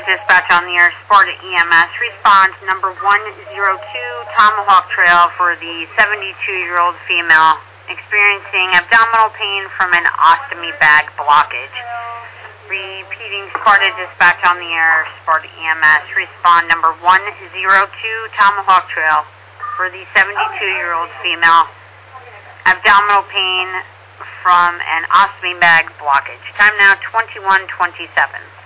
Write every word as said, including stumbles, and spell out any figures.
dispatch on the air, Sparta E M S. Respond number one zero two, Tomahawk Trail, for the seventy-two-year-old female experiencing abdominal pain from an ostomy bag blockage. Repeating Sparta dispatch on the air, Sparta E M S. Respond number one zero two, Tomahawk Trail, for the seventy-two-year-old female abdominal pain from an ostomy bag blockage. Time now twenty-one twenty-seven.